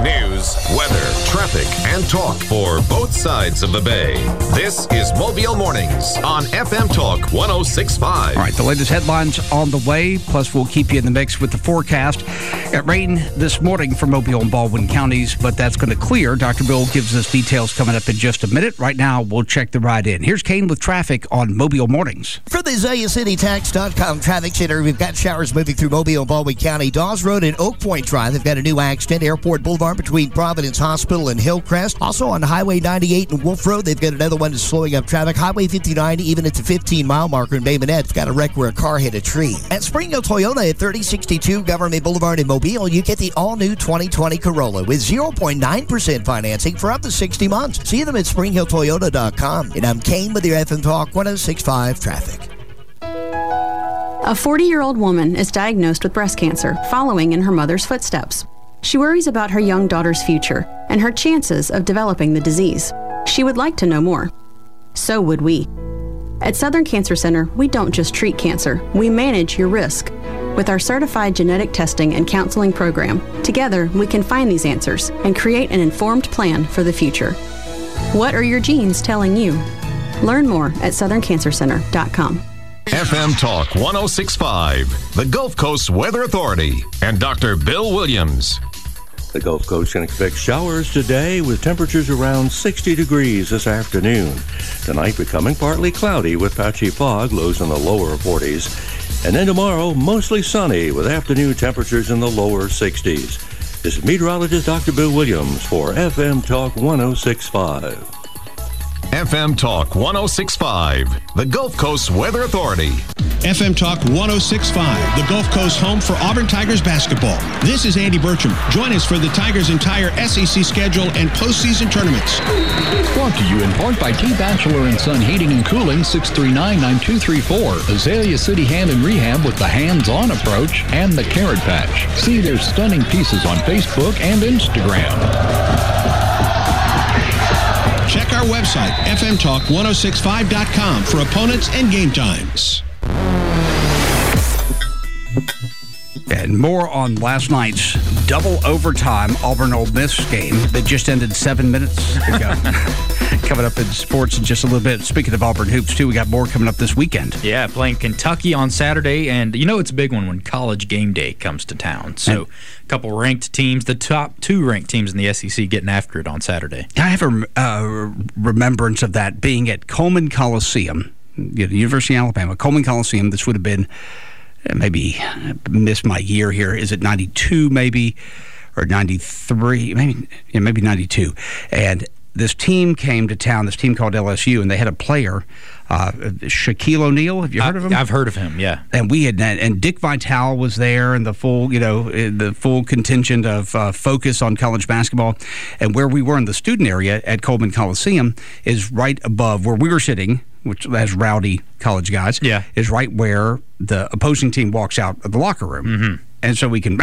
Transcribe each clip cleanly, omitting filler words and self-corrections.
News, weather, traffic, and talk for both sides of the bay. This is Mobile Mornings on FM Talk 106.5. All right, the latest headlines on the way, plus we'll keep you in the mix with the forecast. It rained this morning for Mobile and Baldwin counties, but that's going to clear. Dr. Bill gives us details coming up in just a minute. Right now, we'll check the ride in. Here's Kane with traffic on Mobile Mornings. For the AzaleaCityTax.com Traffic Center, we've got showers moving through Mobile and Baldwin County. Dawes Road and Oak Point Drive, they've got a new accident. Airport Boulevard between Providence Hospital and Hillcrest. Also on Highway 98 and Wolf Road, they've got another one that's slowing up traffic. Highway 59, even at the 15-mile marker in Bay Minette, it's got a wreck where a car hit a tree. At Spring Hill Toyota at 3062 Government Boulevard in Mobile, you get the all-new 2020 Corolla with 0.9% financing for up to 60 months. See them at SpringHillToyota.com. And I'm Kane with your FM Talk 106.5 Traffic. A 40-year-old woman is diagnosed with breast cancer, following in her mother's footsteps. She worries about her young daughter's future and her chances of developing the disease. She would like to know more. So would we. At Southern Cancer Center, we don't just treat cancer, we manage your risk. With our certified genetic testing and counseling program, together we can find these answers and create an informed plan for the future. What are your genes telling you? Learn more at southerncancercenter.com. FM Talk 106.5, the Gulf Coast Weather Authority, and Dr. Bill Williams. The Gulf Coast can expect showers today with temperatures around 60 degrees this afternoon. Tonight becoming partly cloudy with patchy fog, lows in the lower 40s. And then tomorrow, mostly sunny with afternoon temperatures in the lower 60s. This is meteorologist Dr. Bill Williams for FM Talk 106.5. FM Talk 106.5, the Gulf Coast Weather Authority. FM Talk 106.5, the Gulf Coast home for Auburn Tigers basketball. This is Andy Bertram. Join us for the Tigers' entire SEC schedule and postseason tournaments. Brought to you in part by T. Batchelor & Son Heating and Cooling, 639-9234. Azalea City Hand and Rehab with the hands-on approach and the Carrot Patch. See their stunning pieces on Facebook and Instagram. Check our website, fmtalk1065.com, for opponents and game times. And more on last night's double overtime Auburn-Ole Miss game that just ended 7 minutes ago. Coming up in sports in just a little bit. Speaking of Auburn hoops, too, we got more coming up this weekend. Yeah, playing Kentucky on Saturday, and you know it's a big one when College Game Day comes to town. So a couple ranked teams, the top two ranked teams in the SEC getting after it on Saturday. I have a remembrance of that being at Coleman Coliseum, University of Alabama, Coleman Coliseum. This would have been, maybe missed my year here. Is it 92 maybe, or 93? Maybe 92. And this team came to town, this team called LSU, and they had a player, Shaquille O'Neal. Have you heard of him? I've heard of him, yeah. And and Dick Vitale was there, and the full contingent of focus on college basketball. And where we were in the student area at Coleman Coliseum is right above where we were sitting, which has rowdy college guys, is right where the opposing team walks out of the locker room. Mm-hmm. And so we can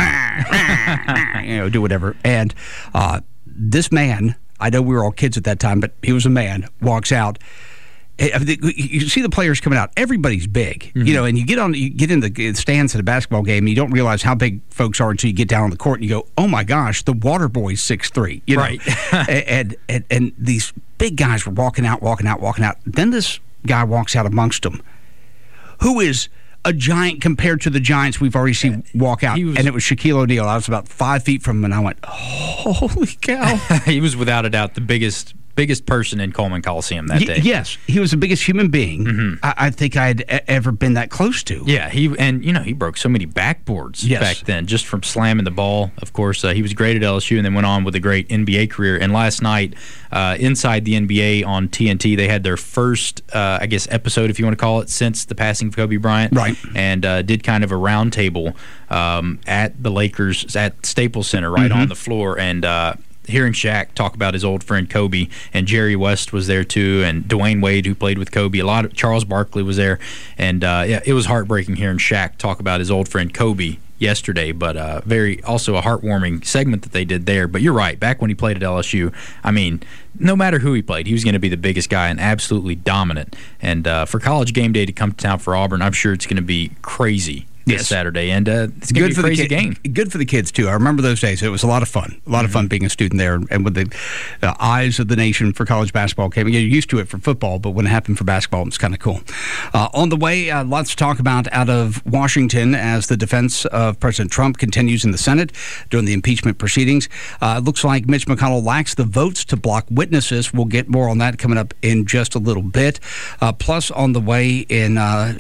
do whatever. And this man, I know we were all kids at that time, but he was a man, walks out. You see the players coming out. Everybody's big, and you get in the stands at a basketball game, and you don't realize how big folks are until you get down on the court, and you go, "Oh my gosh, the water boy's 6'3", right?" and these big guys were walking out. Then this guy walks out amongst them, who is a giant compared to the giants we've already seen walk out. And it was Shaquille O'Neal. I was about 5 feet from him, and I went, holy cow. He was without a doubt the biggest person in Coleman Coliseum that day. Yes, he was the biggest human being I think I had ever been that close to. Yeah, he broke so many backboards back then just from slamming the ball. Of course, he was great at LSU and then went on with a great NBA career. And last night, inside the NBA on TNT, they had their first, episode, if you want to call it, since the passing of Kobe Bryant. Right. And did kind of a roundtable at the Lakers at Staples Center, right on the floor. And hearing Shaq talk about his old friend Kobe, and Jerry West was there too, and Dwayne Wade, who played with Kobe, Charles Barkley was there, and it was heartbreaking hearing Shaq talk about his old friend Kobe yesterday, but very also a heartwarming segment that they did there. But you're right, back when he played at LSU, I mean, no matter who he played, he was going to be the biggest guy and absolutely dominant. And for College Game Day to come to town for Auburn, I'm sure it's going to be crazy. this Saturday, and it's going to be a crazy game. Good for the kids, too. I remember those days. It was a lot of fun. A lot of fun being a student there, and with the eyes of the nation for college basketball came. You're used to it for football, but when it happened for basketball, it's kind of cool. On the way, lots to talk about out of Washington as the defense of President Trump continues in the Senate during the impeachment proceedings. It looks like Mitch McConnell lacks the votes to block witnesses. We'll get more on that coming up in just a little bit. Plus, on the way in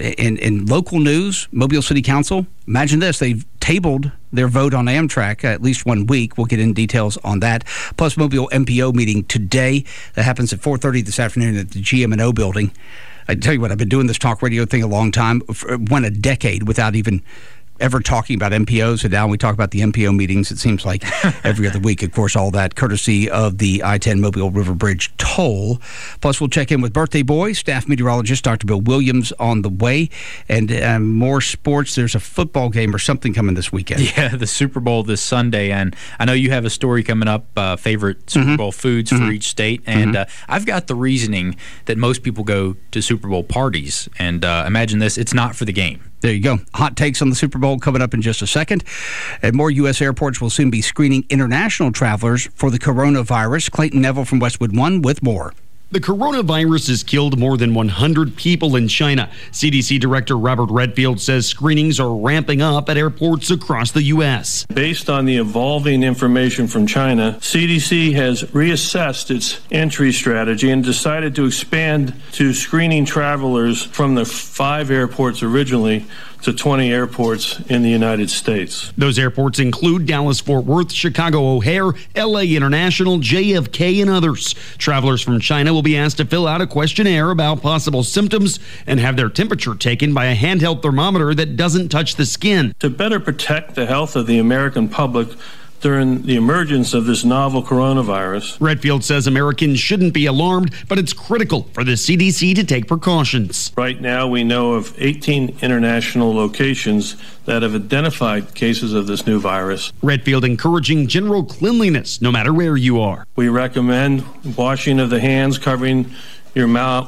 local news, Mobile City Council, imagine this, they've tabled their vote on Amtrak at least 1 week. We'll get in details on that. Plus, Mobile MPO meeting today. That happens at 4:30 this afternoon at the GM&O building. I tell you what, I've been doing this talk radio thing a long time. Went a decade without even ever talking about MPOs, and now we talk about the MPO meetings, it seems like every other week. Of course, all that courtesy of the I-10 Mobile River Bridge toll. Plus, we'll check in with birthday boy, staff meteorologist Dr. Bill Williams on the way, and more sports. There's a football game or something coming this weekend. Yeah, the Super Bowl this Sunday, and I know you have a story coming up, favorite Super Bowl foods for each state, and I've got the reasoning that most people go to Super Bowl parties, and imagine this, it's not for the game. There you go. Hot takes on the Super Bowl coming up in just a second. And more U.S. airports will soon be screening international travelers for the coronavirus. Clayton Neville from Westwood One with more. The coronavirus has killed more than 100 people in China. CDC Director Robert Redfield says screenings are ramping up at airports across the U.S. Based on the evolving information from China, CDC has reassessed its entry strategy and decided to expand to screening travelers from the 5 airports originally to 20 airports in the United States. Those airports include Dallas-Fort Worth, Chicago O'Hare, L.A. International, JFK, and others. Travelers from China will be asked to fill out a questionnaire about possible symptoms and have their temperature taken by a handheld thermometer that doesn't touch the skin. To better protect the health of the American public during the emergence of this novel coronavirus, Redfield says Americans shouldn't be alarmed, but it's critical for the CDC to take precautions. Right now, we know of 18 international locations that have identified cases of this new virus. Redfield encouraging general cleanliness no matter where you are. We recommend washing of the hands, covering your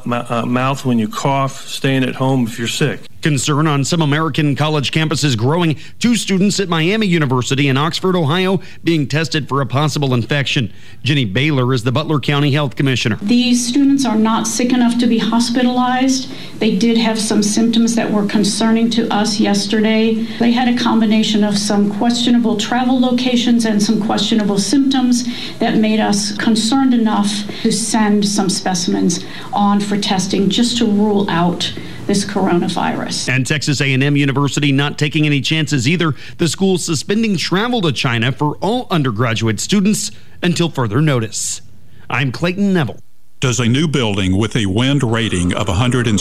mouth when you cough, staying at home if you're sick. Concern on some American college campuses growing. 2 students at Miami University in Oxford, Ohio, being tested for a possible infection. Jenny Baylor is the Butler County Health Commissioner. These students are not sick enough to be hospitalized. They did have some symptoms that were concerning to us yesterday. They had a combination of some questionable travel locations and some questionable symptoms that made us concerned enough to send some specimens on for testing just to rule out this coronavirus. And Texas A&M University not taking any chances either. The school suspending travel to China for all undergraduate students until further notice. I'm Clayton Neville. Does a new building with a wind rating of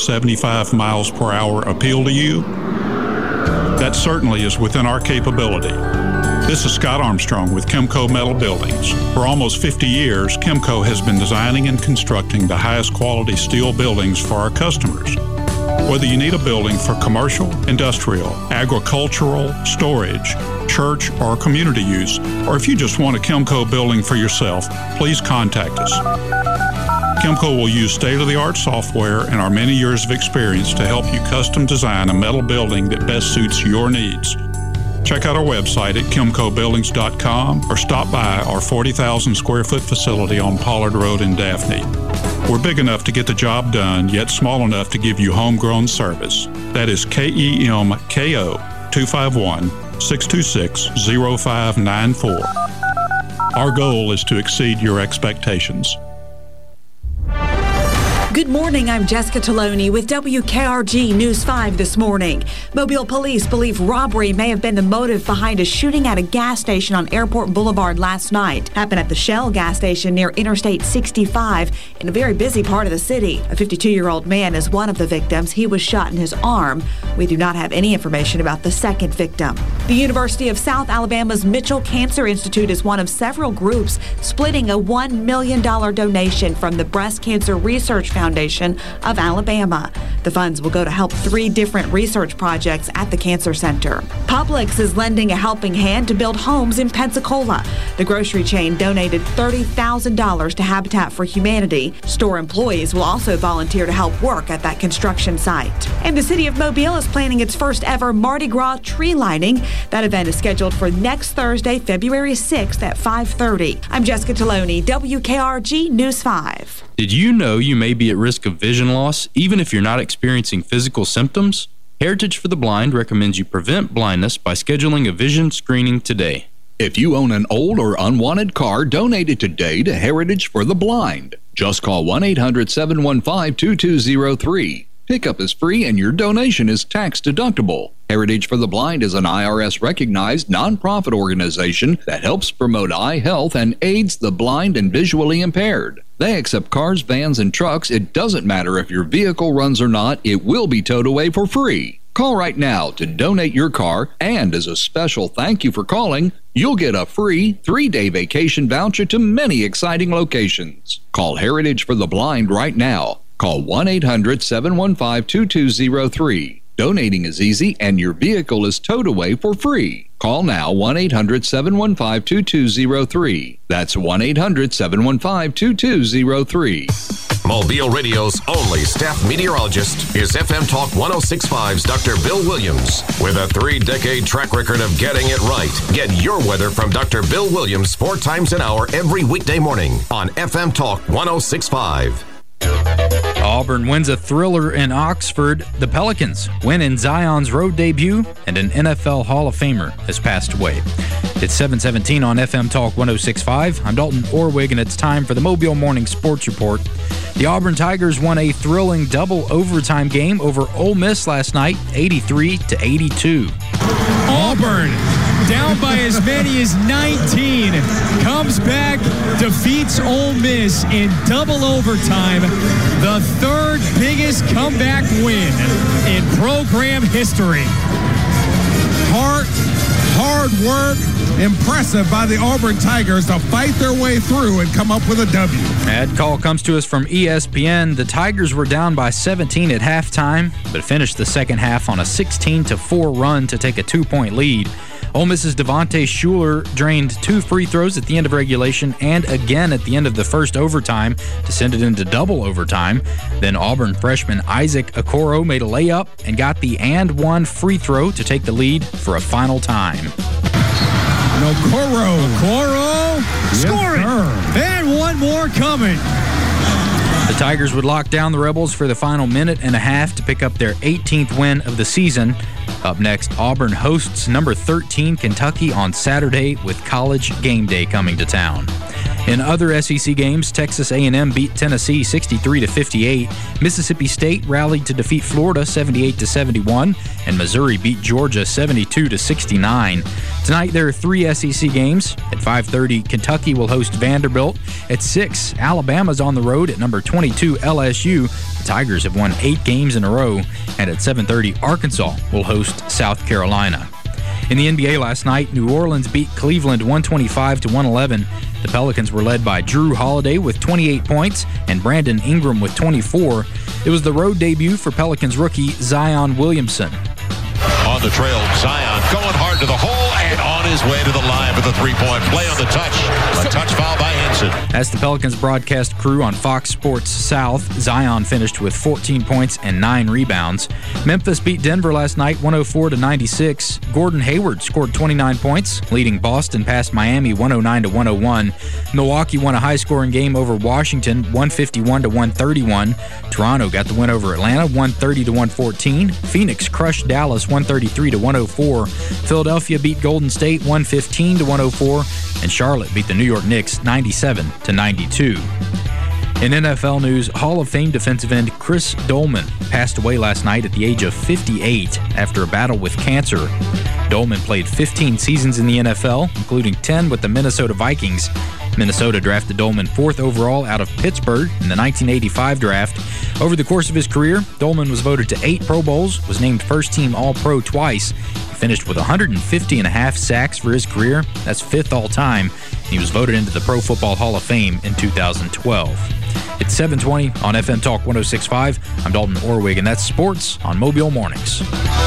175 miles per hour appeal to you? That certainly is within our capability. This is Scott Armstrong with Kimco Metal Buildings. For almost 50 years, Kimco has been designing and constructing the highest quality steel buildings for our customers. Whether you need a building for commercial, industrial, agricultural, storage, church, or community use, or if you just want a Kimco building for yourself, please contact us. Kimco will use state-of-the-art software and our many years of experience to help you custom design a metal building that best suits your needs. Check out our website at KimcoBuildings.com or stop by our 40,000 square foot facility on Pollard Road in Daphne. We're big enough to get the job done, yet small enough to give you homegrown service. That is KEMKO 251-626-0594. Our goal is to exceed your expectations. Good morning, I'm Jessica Taloni with WKRG News 5 this morning. Mobile police believe robbery may have been the motive behind a shooting at a gas station on Airport Boulevard last night. Happened at the Shell gas station near Interstate 65 in a very busy part of the city. A 52-year-old man is one of the victims. He was shot in his arm. We do not have any information about the second victim. The University of South Alabama's Mitchell Cancer Institute is one of several groups splitting a $1 million donation from the Breast Cancer Research Foundation Foundation of Alabama. The funds will go to help 3 different research projects at the Cancer Center. Publix is lending a helping hand to build homes in Pensacola. The grocery chain donated $30,000 to Habitat for Humanity. Store employees will also volunteer to help work at that construction site. And the city of Mobile is planning its first ever Mardi Gras tree lighting. That event is scheduled for next Thursday, February 6th at 5:30. I'm Jessica Taloni, WKRG News 5. Did you know you may be at risk of vision loss even if you're not experiencing physical symptoms? Heritage for the Blind recommends you prevent blindness by scheduling a vision screening today. If you own an old or unwanted car, donate it today to Heritage for the Blind. Just call 1-800-715-2203. Pickup is free and your donation is tax deductible. Heritage for the Blind is an IRS-recognized nonprofit organization that helps promote eye health and aids the blind and visually impaired. They accept cars, vans, and trucks. It doesn't matter if your vehicle runs or not, it will be towed away for free. Call right now to donate your car, and as a special thank you for calling, you'll get a free 3-day vacation voucher to many exciting locations. Call Heritage for the Blind right now. Call 1-800-715-2203. Donating is easy and your vehicle is towed away for free. Call now 1-800-715-2203. That's 1-800-715-2203. Mobile Radio's only staff meteorologist is FM Talk 106.5's Dr. Bill Williams. With a 3-decade track record of getting it right, get your weather from Dr. Bill Williams 4 times an hour every weekday morning on FM Talk 106.5. Auburn wins a thriller in Oxford. The Pelicans win in Zion's road debut, and an NFL Hall of Famer has passed away. It's 7:17 on FM Talk 106.5. I'm Dalton Orwig, and it's time for the Mobile Morning Sports Report. The Auburn Tigers won a thrilling double overtime game over Ole Miss last night, 83-82. Auburn, down by as many as 19, comes back, defeats Ole Miss in double overtime, the 3rd biggest comeback win in program history. Hard work, impressive by the Auburn Tigers to fight their way through and come up with a W. Ad call comes to us from ESPN. The Tigers were down by 17 at halftime, but finished the second half on a 16-4 run to take a 2-point lead. Ole Miss's Devontae Shuler drained 2 free throws at the end of regulation and again at the end of the first overtime to send it into double overtime. Then Auburn freshman Isaac Okoro made a layup and got the and one free throw to take the lead for a final time. Okoro scoring, and one more coming. The Tigers would lock down the Rebels for the final minute and a half to pick up their 18th win of the season. Up next, Auburn hosts number 13 Kentucky on Saturday with College Game Day coming to town. In other SEC games, Texas A&M beat Tennessee 63-58. Mississippi State rallied to defeat Florida 78-71, and Missouri beat Georgia 72-69. Tonight there are 3 SEC games. At 5:30, Kentucky will host Vanderbilt. At 6, Alabama's on the road at number 22 LSU. The Tigers have won 8 games in a row. And at 7:30, Arkansas will host South Carolina. In the NBA last night, New Orleans beat Cleveland 125-111. The Pelicans were led by Drew Holiday with 28 points and Brandon Ingram with 24. It was the road debut for Pelicans rookie Zion Williamson. On the trail, Zion going hard to the hole and on his way to the line for the 3-point play on the touch. A touch foul by Henson. As the Pelicans broadcast crew on Fox Sports South, Zion finished with 14 points and 9 rebounds. Memphis beat Denver last night 104-96. Gordon Hayward scored 29 points, leading Boston past Miami 109-101. Milwaukee won a high-scoring game over Washington 151-131. Toronto got the win over Atlanta 130-114. Phoenix crushed Dallas 133-104. Philadelphia beat Golden State 115-104, and Charlotte beat the New York Knicks 97-92. In NFL news, Hall of Fame defensive end Chris Dolman passed away last night at the age of 58 after a battle with cancer. Dolman played 15 seasons in the NFL, including 10 with the Minnesota Vikings. Minnesota drafted Dolman 4th overall out of Pittsburgh in the 1985 draft. Over the course of his career, Dolman was voted to 8 Pro Bowls, was named first-team All-Pro twice. He finished with 150.5 sacks for his career. That's 5th all-time. He was voted into the Pro Football Hall of Fame in 2012. It's 7:20 on FM Talk 106.5. I'm Dalton Orwig, and that's sports on Mobile Mornings.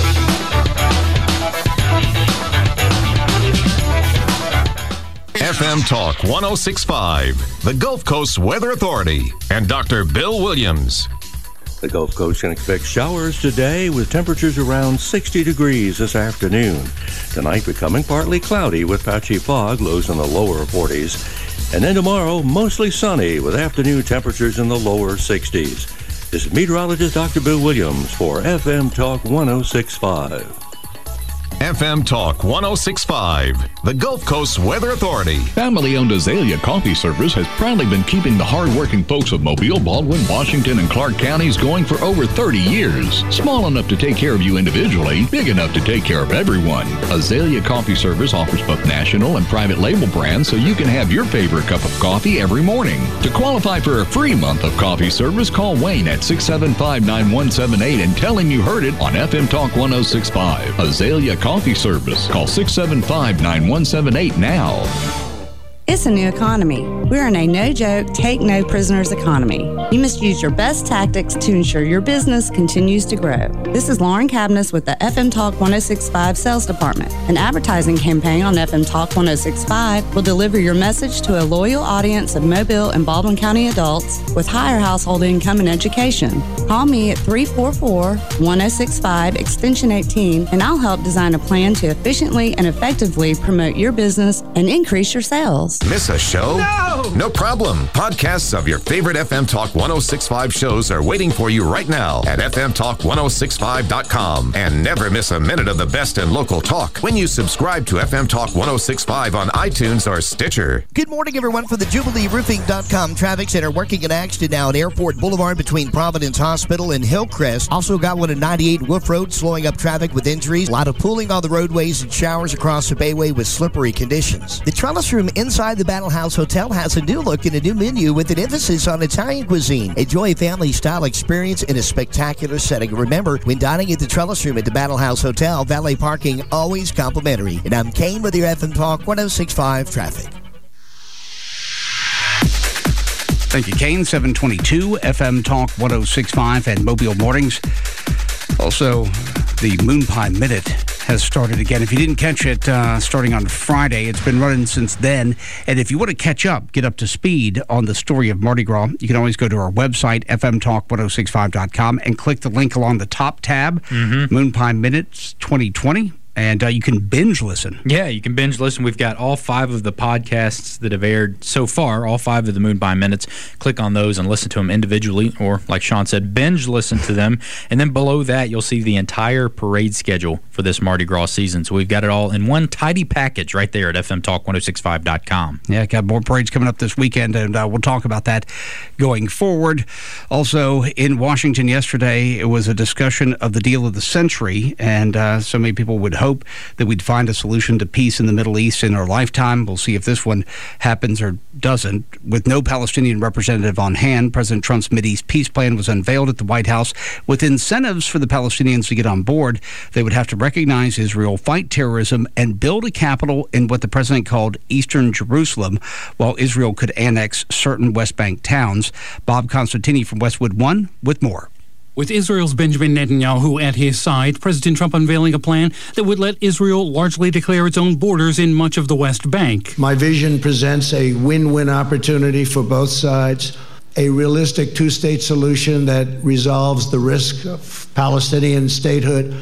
FM Talk 106.5, the Gulf Coast Weather Authority, and Dr. Bill Williams. The Gulf Coast can expect showers today with temperatures around 60 degrees this afternoon. Tonight becoming partly cloudy with patchy fog, lows in the lower 40s. And then tomorrow, mostly sunny with afternoon temperatures in the lower 60s. This is meteorologist Dr. Bill Williams for FM Talk 106.5. FM Talk 106.5, the Gulf Coast Weather Authority. Family-owned Azalea Coffee Service has proudly been keeping the hard-working folks of Mobile, Baldwin, Washington, and Clark counties going for over 30 years. Small enough to take care of you individually, big enough to take care of everyone. Azalea Coffee Service offers both national and private label brands so you can have your favorite cup of coffee every morning. To qualify for a free month of coffee service, call Wayne at 675-9178 and tell him you heard it on FM Talk 106.5. Azalea Coffee Service. Call 675-9178 now. It's a new economy. We're in a no-joke, take-no-prisoners economy. You must use your best tactics to ensure your business continues to grow. This is Lauren Cabness with the FM Talk 106.5 Sales Department. An advertising campaign on FM Talk 106.5 will deliver your message to a loyal audience of Mobile and Baldwin County adults with higher household income and education. Call me at 344-1065 extension 18 and I'll help design a plan to efficiently and effectively promote your business and increase your sales. Miss a show? No problem. Podcasts of your favorite FM Talk 106.5 shows are waiting for you right now at fmtalk1065.com. And never miss a minute of the best in local talk when you subscribe to FM Talk 106.5 on iTunes or Stitcher. Good morning, everyone, from the JubileeRoofing.com Traffic Center. Working in action now at Airport Boulevard between Providence Hospital and Hillcrest. Also got one at 98 Wolf Road, slowing up traffic with injuries. A lot of pooling on the roadways and showers across the Bayway with slippery conditions. The Trellis Room inside the Battle House Hotel has a new look and a new menu with an emphasis on Italian cuisine. Enjoy a family-style experience in a spectacular setting. Remember, when dining at the Trellis Room at the Battle House Hotel, valet parking always complimentary. And I'm Kane with your FM Talk 106.5 traffic. Thank you, Kane. 722 FM Talk 106.5 and Mobile Mornings. Also, the Moon Pie Minute has started again. If you didn't catch it starting on Friday, it's been running since then. And if you want to catch up, get up to speed on the story of Mardi Gras, you can always go to our website, fmtalk1065.com, and click the link along the top tab, Moon Pie Minutes 2020. And you can binge listen. Yeah, you can binge listen. We've got all 5 of the podcasts that have aired so far, all 5 of the Moon Pie Minutes. Click on those and listen to them individually, or like Sean said, binge listen to them. And then below that, you'll see the entire parade schedule for this Mardi Gras season. So we've got it all in one tidy package right there at fmtalk1065.com. Yeah, got more parades coming up this weekend, and we'll talk about that going forward. Also, in Washington yesterday, it was a discussion of the deal of the century, and so many people would hope that we'd find a solution to peace in the Middle East in our lifetime. We'll see if this one happens or doesn't. With no Palestinian representative on hand, President Trump's Mideast peace plan was unveiled at the White House with incentives for the Palestinians to get on board. They would have to recognize Israel, fight terrorism, and build a capital in what the president called Eastern Jerusalem, while Israel could annex certain West Bank towns. Bob Constantini from Westwood One with more. With Israel's Benjamin Netanyahu at his side, President Trump unveiling a plan that would let Israel largely declare its own borders in much of the West Bank. My vision presents a win-win opportunity for both sides, a realistic two-state solution that resolves the risk of Palestinian statehood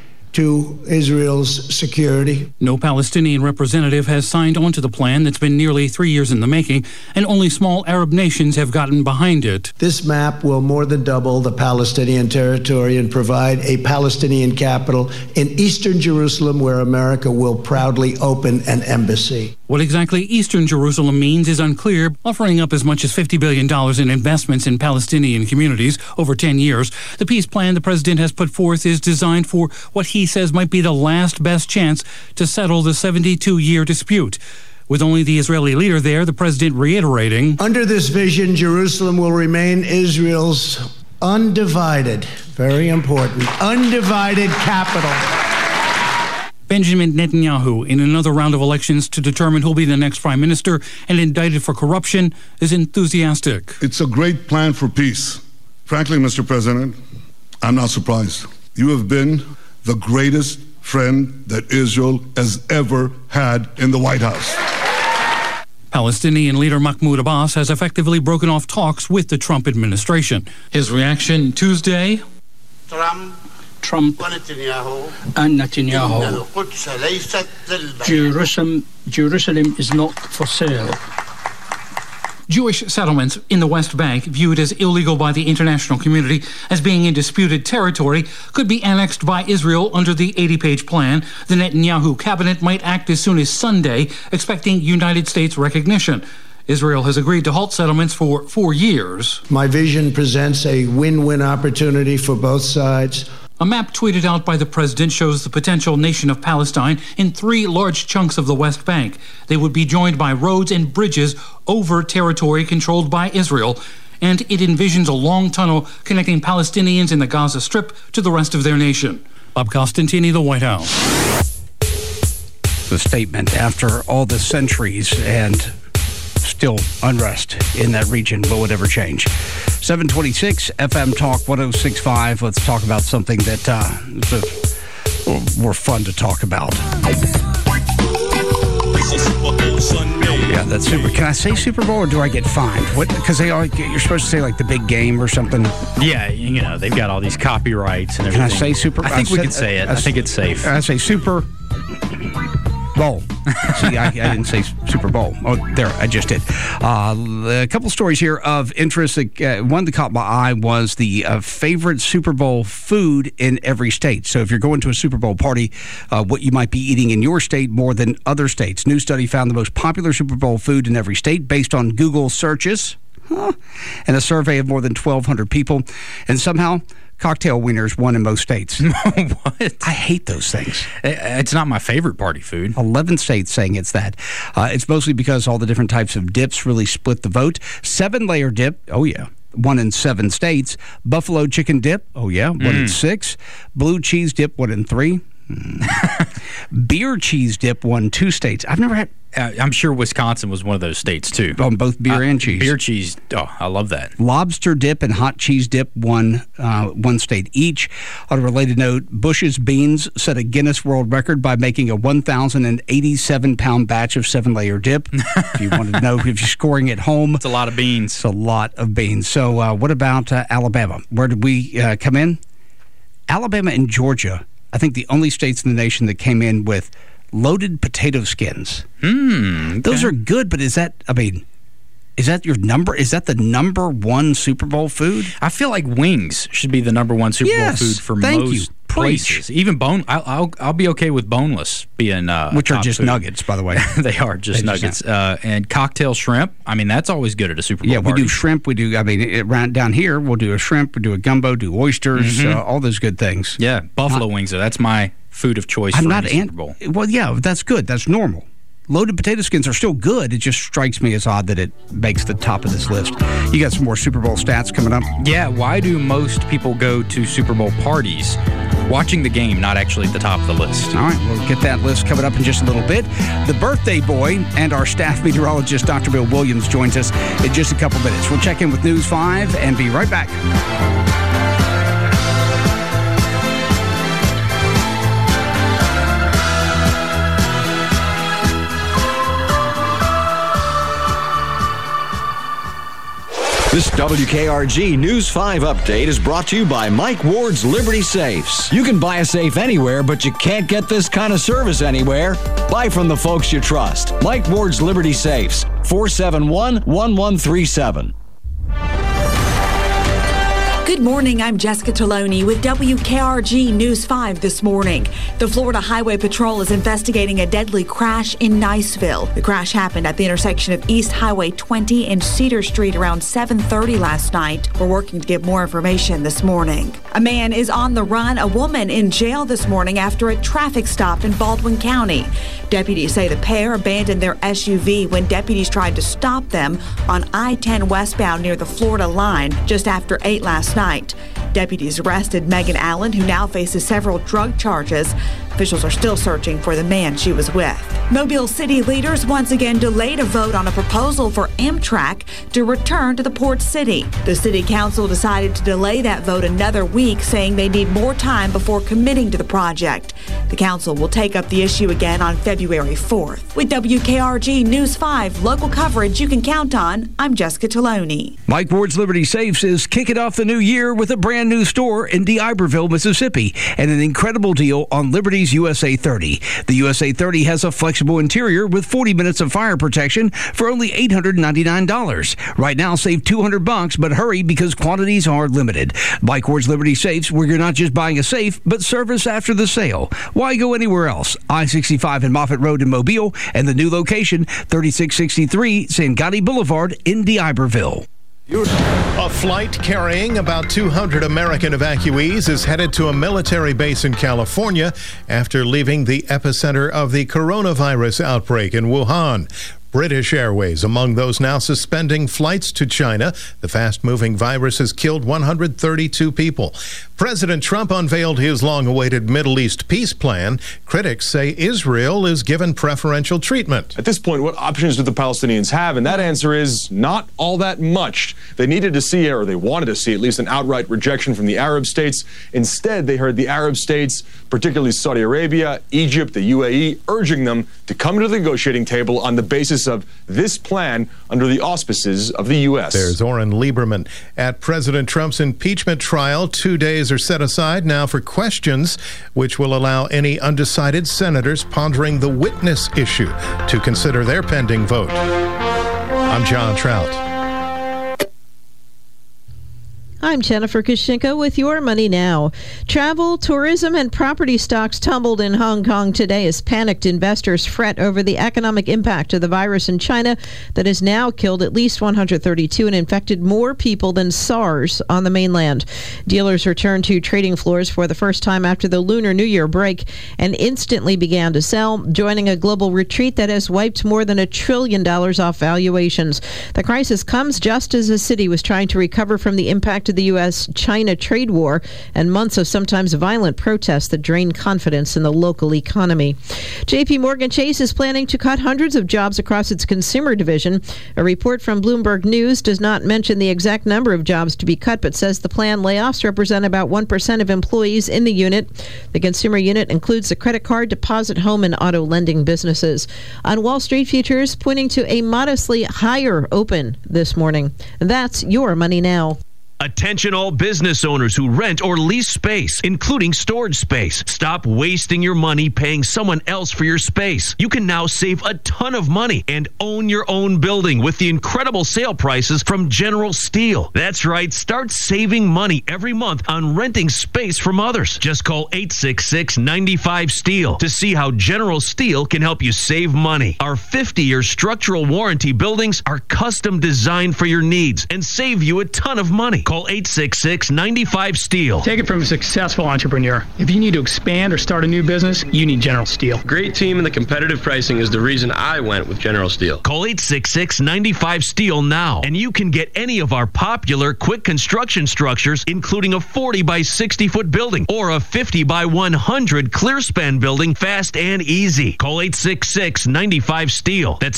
to Israel's security. No Palestinian representative has signed on to the plan that's been nearly 3 years in the making, and only small Arab nations have gotten behind it. This map will more than double the Palestinian territory and provide a Palestinian capital in eastern Jerusalem, where America will proudly open an embassy. What exactly Eastern Jerusalem means is unclear, offering up as much as $50 billion in investments in Palestinian communities over 10 years. The peace plan the president has put forth is designed for what he says might be the last best chance to settle the 72-year dispute. With only the Israeli leader there, the president reiterating, under this vision, Jerusalem will remain Israel's undivided, very important, undivided capital. Benjamin Netanyahu, in another round of elections to determine who'll be the next prime minister and indicted for corruption, is enthusiastic. It's a great plan for peace. Frankly, Mr. President, I'm not surprised. You have been the greatest friend that Israel has ever had in the White House. Palestinian leader Mahmoud Abbas has effectively broken off talks with the Trump administration. His reaction Tuesday: Trump and Netanyahu. Jerusalem is not for sale. Jewish settlements in the West Bank, viewed as illegal by the international community as being in disputed territory, could be annexed by Israel under the 80-page plan. The Netanyahu cabinet might act as soon as Sunday, expecting United States recognition. Israel has agreed to halt settlements for 4 years. My vision presents a win-win opportunity for both sides. A map tweeted out by the president shows the potential nation of Palestine in 3 large chunks of the West Bank. They would be joined by roads and bridges over territory controlled by Israel, and it envisions a long tunnel connecting Palestinians in the Gaza Strip to the rest of their nation. Bob Costantini, the White House. The statement after all the centuries and still unrest in that region. Will it ever change? 726 FM Talk 1065. Let's talk about something that is more fun to talk about. Yeah, that's super. Can I say Super Bowl or do I get fined? What? Because you're supposed to say like the big game or something. Yeah, they've got all these copyrights and everything. Can I say Super? I think we can say it. I think it's safe. I say Super Bowl. See, I didn't say Super Bowl. Oh, there, I just did. A couple stories here of interest. One that caught my eye was the favorite Super Bowl food in every state. So if you're going to a Super Bowl party, what you might be eating in your state more than other states. New study found the most popular Super Bowl food in every state based on Google searches. And a survey of more than 1,200 people. And somehow, cocktail winners won in most states. What? I hate those things. It's not my favorite party food. 11 states saying it's that. It's mostly because all the different types of dips really split the vote. 7-layer dip, oh yeah, 1 in 7 states. Buffalo chicken dip, oh yeah, 1 in 6. Blue cheese dip, 1 in 3. Beer cheese dip won 2 states. I've never had. I'm sure Wisconsin was one of those states too. On both beer and cheese. Beer cheese. Oh, I love that. Lobster dip and hot cheese dip won 1 state each. On a related note, Bush's Beans set a Guinness World Record by making a 1,087-pound batch of 7-layer dip. If you want to know if you're scoring at home, it's a lot of beans. It's a lot of beans. So, what about Alabama? Where did we come in? Alabama and Georgia. I think the only states in the nation that came in with loaded potato skins. Okay. Those are good, but is that your number? Is that the number 1 Super Bowl food? I feel like wings should be the number 1 Super Bowl food for most places. Even I'll be okay with boneless being which are just food. Nuggets, by the way. They are just nuggets. And cocktail shrimp. I mean, that's always good at a Super Bowl party. We do shrimp. We do. Around down here, we'll do a shrimp. We do a gumbo. Do oysters. All those good things. Yeah, buffalo wings. That's my food of choice for any Super Bowl. Well, yeah, that's good. That's normal. Loaded potato skins are still good. It just strikes me as odd that it makes the top of this list. You got some more Super Bowl stats coming up? Yeah, why do most people go to Super Bowl parties? Watching the game, not actually at the top of the list. All right, we'll get that list coming up in just a little bit. The birthday boy and our staff meteorologist, Dr. Bill Williams, joins us in just a couple minutes. We'll check in with News 5 and be right back. This WKRG News 5 update is brought to you by Mike Ward's Liberty Safes. You can buy a safe anywhere, but you can't get this kind of service anywhere. Buy from the folks you trust. Mike Ward's Liberty Safes, 471-1137. Good morning, I'm Jessica Taloni with WKRG News 5 this morning. The Florida Highway Patrol is investigating a deadly crash in Niceville. The crash happened at the intersection of East Highway 20 and Cedar Street around 7:30 last night. We're working to get more information this morning. A man is on the run, a woman in jail this morning after a traffic stop in Baldwin County. Deputies say the pair abandoned their SUV when deputies tried to stop them on I-10 westbound near the Florida line just after 8 last night. Deputies arrested Megan Allen, who now faces several drug charges. Officials are still searching for the man she was with. Mobile City leaders once again delayed a vote on a proposal for Amtrak to return to the port city. The city council decided to delay that vote another week, saying they need more time before committing to the project. The council will take up the issue again on February 4th. With WKRG News 5 local coverage you can count on, I'm Jessica Taloni. Mike Ward's Liberty Safes is kicking off the new year with a brand new store in DeIberville, Mississippi, and an incredible deal on Liberty's USA 30. The USA 30 has a flexible interior with 40 minutes of fire protection for only $899. Right now, save $200, but hurry because quantities are limited. Mike Ward's Liberty Safes, where you're not just buying a safe, but service after the sale. Why go anywhere else? I-65 and Moffett Road in Mobile, and the new location, 3663 Sangati Boulevard in DeIberville. A flight carrying about 200 American evacuees is headed to a military base in California after leaving the epicenter of the coronavirus outbreak in Wuhan. British Airways among those now suspending flights to China. The fast-moving virus has killed 132 people. President Trump unveiled his long-awaited Middle East peace plan. Critics say Israel is given preferential treatment. At this point, what options do the Palestinians have? And that answer is not all that much. They needed to see, or they wanted to see, at least an outright rejection from the Arab states. Instead, they heard the Arab states, particularly Saudi Arabia, Egypt, the UAE, urging them to come to the negotiating table on the basis of this plan under the auspices of the U.S. There's Oren Lieberman. At President Trump's impeachment trial, 2 days are set aside now for questions, which will allow any undecided senators pondering the witness issue to consider their pending vote. I'm John Trout. I'm Jennifer Kushinka with Your Money Now. Travel, tourism, and property stocks tumbled in Hong Kong today as panicked investors fret over the economic impact of the virus in China that has now killed at least 132 and infected more people than SARS on the mainland. Dealers returned to trading floors for the first time after the Lunar New Year break and instantly began to sell, joining a global retreat that has wiped more than $1 trillion off valuations. The crisis comes just as the city was trying to recover from the impact of the U.S.-China trade war and months of sometimes violent protests that drained confidence in the local economy. J.P. Morgan Chase is planning to cut hundreds of jobs across its consumer division. A report from Bloomberg News does not mention the exact number of jobs to be cut, but says the planned layoffs represent about 1% of employees in the unit. The consumer unit includes the credit card, deposit, home, and auto lending businesses. On Wall Street, futures pointing to a modestly higher open this morning. That's Your Money Now. Attention all business owners who rent or lease space, including storage space. Stop wasting your money paying someone else for your space. You can now save a ton of money and own your own building with the incredible sale prices from General Steel. That's right, start saving money every month on renting space from others. Just call 866-95-STEEL to see how General Steel can help you save money. Our 50-year structural warranty buildings are custom designed for your needs and save you a ton of money. Call 866-95-STEEL. Take it from a successful entrepreneur. If you need to expand or start a new business, you need General Steel. Great team and the competitive pricing is the reason I went with General Steel. Call 866-95-STEEL now, and you can get any of our popular quick construction structures, including a 40 by 60 foot building or a 50 by 100 clear span building, fast and easy. Call 866-95-STEEL. That's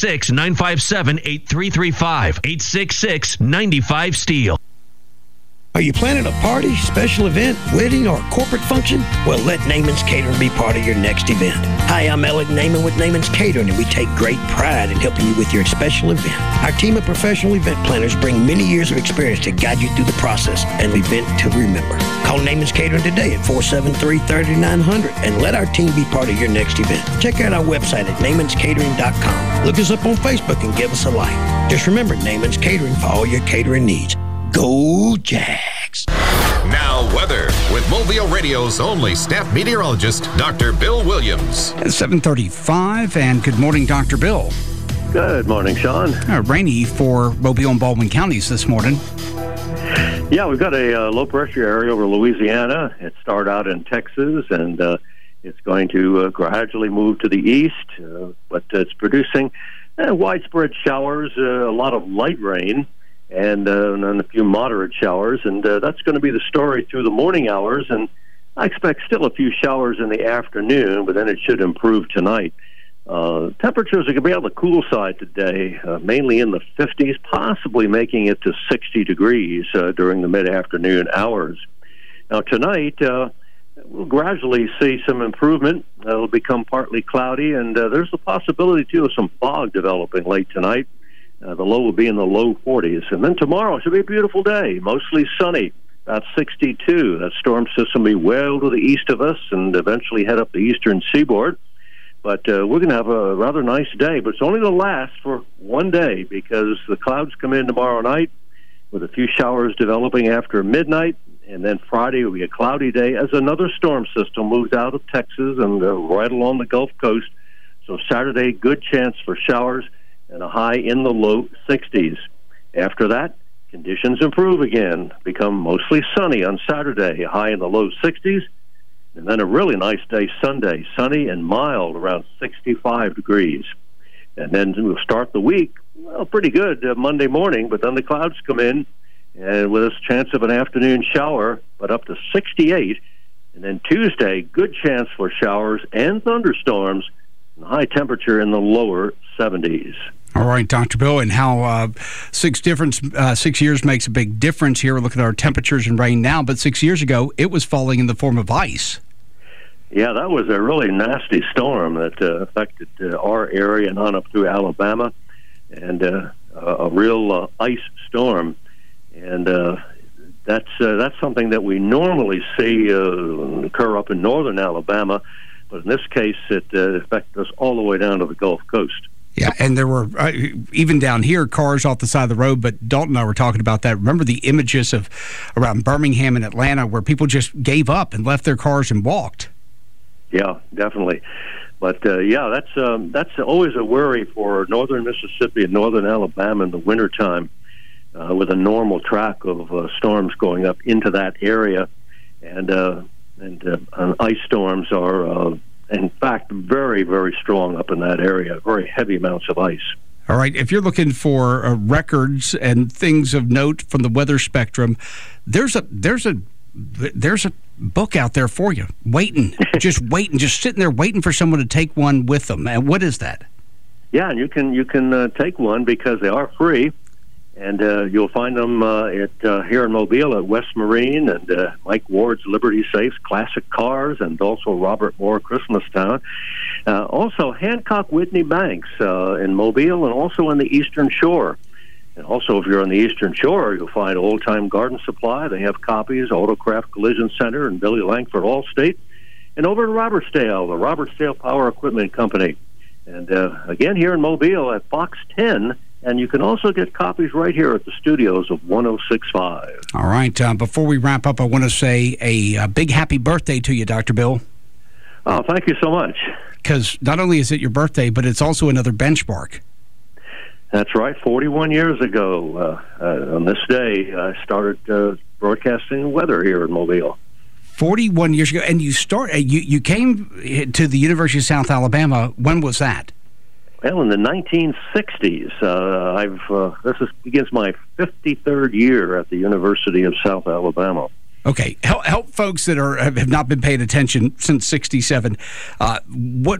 866-957-8335. 866-95-STEEL. Are you planning a party, special event, wedding, or corporate function? Well, let Naaman's Catering be part of your next event. Hi, I'm Alec Naaman with Naaman's Catering, and we take great pride in helping you with your special event. Our team of professional event planners bring many years of experience to guide you through the process and event to remember. Call Naaman's Catering today at 473-3900 and let our team be part of your next event. Check out our website at naaman'scatering.com. Look us up on Facebook and give us a like. Just remember, Naaman's Catering for all your catering needs. Go Jags! Now weather with Mobile Radio's only staff meteorologist, Dr. Bill Williams. At 7:35, and good morning, Dr. Bill. Good morning, Sean. Rainy for Mobile and Baldwin counties this morning. Yeah, we've got a low-pressure area over Louisiana. It started out in Texas, and it's going to gradually move to the east, but it's producing widespread showers, a lot of light rain and then a few moderate showers, and that's going to be the story through the morning hours. And I expect still a few showers in the afternoon, but then it should improve tonight. Temperatures are going to be on the cool side today, mainly in the 50s, possibly making it to 60 degrees during the mid-afternoon hours. Now, tonight, we'll gradually see some improvement. It'll become partly cloudy, and there's the possibility, too, of some fog developing late tonight. The low will be in the low 40s. And then tomorrow should be a beautiful day, mostly sunny, about 62. That storm system will be well to the east of us and eventually head up the eastern seaboard. But we're going to have a rather nice day, but it's only going to last for one day because the clouds come in tomorrow night with a few showers developing after midnight, and then Friday will be a cloudy day as another storm system moves out of Texas and right along the Gulf Coast. So Saturday, good chance for showers and a high in the low 60s. After that, conditions improve again, become mostly sunny on Saturday, a high in the low 60s. And then a really nice day Sunday, sunny and mild, around 65 degrees. And then we'll start the week, well, pretty good Monday morning, but then the clouds come in, and with a chance of an afternoon shower, but up to 68. And then Tuesday, good chance for showers and thunderstorms, and high temperature in the lower 70s. All right, Dr. Bill, and how 6 years makes a big difference here. We're looking at our temperatures and rain now, but 6 years ago, it was falling in the form of ice. Yeah, that was a really nasty storm that affected our area and on up through Alabama, and a real ice storm. And that's something that we normally see occur up in northern Alabama, but in this case, it affected us all the way down to the Gulf Coast. Yeah, and there were, even down here, cars off the side of the road, but Dalton and I were talking about that. Remember the images of around Birmingham and Atlanta where people just gave up and left their cars and walked? Yeah, definitely. But, that's always a worry for northern Mississippi and northern Alabama in the wintertime with a normal track of storms going up into that area. And ice storms are, in fact, very, very strong up in that area, very heavy amounts of ice. All right, if you're looking for records and things of note from the weather spectrum, there's a book out there for you, just sitting there waiting for someone to take one with them. And what is that? Yeah, and you can take one because they are free, and you'll find them here in Mobile at West Marine and Mike Ward's Liberty Safes, Classic Cars, and also Robert Moore Christmastown. Also Hancock Whitney Banks in Mobile and also in the Eastern Shore. And also, if you're on the Eastern Shore, you'll find Old Time Garden Supply. They have copies, Autocraft Collision Center, and Billy Langford Allstate. And over in Robertsdale, the Robertsdale Power Equipment Company. And again, here in Mobile at Fox 10. And you can also get copies right here at the studios of 106.5. All right. Before we wrap up, I want to say a big happy birthday to you, Dr. Bill. Oh, thank you so much. Because not only is it your birthday, but it's also another benchmark. That's right. 41 years ago on this day, I started broadcasting weather here in Mobile. 41 years ago. And you came to the University of South Alabama. When was that? Well, in the 1960s. This begins my 53rd year at the University of South Alabama. Okay, help folks that have not been paying attention since '67. The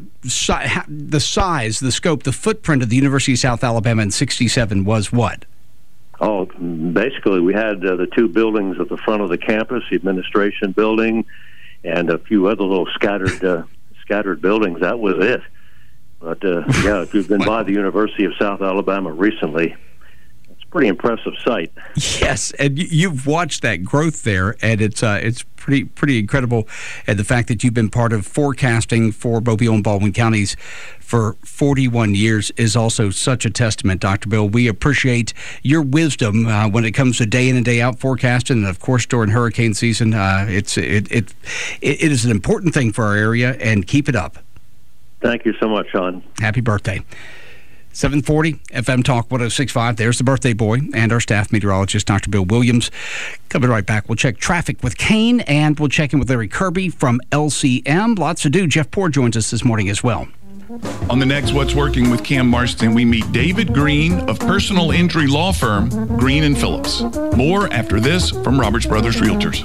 size, the scope, the footprint of the University of South Alabama in '67 was what? Oh, basically, we had the 2 buildings at the front of the campus, the administration building, and a few other little scattered buildings. That was it. But yeah, if you've been by the University of South Alabama recently, it's a pretty impressive sight. Yes, and you've watched that growth there, and it's pretty incredible. And the fact that you've been part of forecasting for Mobile and Baldwin counties for 41 years is also such a testament, Dr. Bill. We appreciate your wisdom when it comes to day in and day out forecasting, and of course during hurricane season. It is an important thing for our area, and keep it up. Thank you so much, Sean. Happy birthday. 740 FM Talk 106.5. There's the birthday boy and our staff meteorologist, Dr. Bill Williams. Coming right back, we'll check traffic with Kane, and we'll check in with Larry Kirby from LCM. Lots to do. Jeff Poor joins us this morning as well. On the next What's Working with Cam Marston, we meet David Green of personal injury law firm Green & Phillips. More after this from Roberts Brothers Realtors.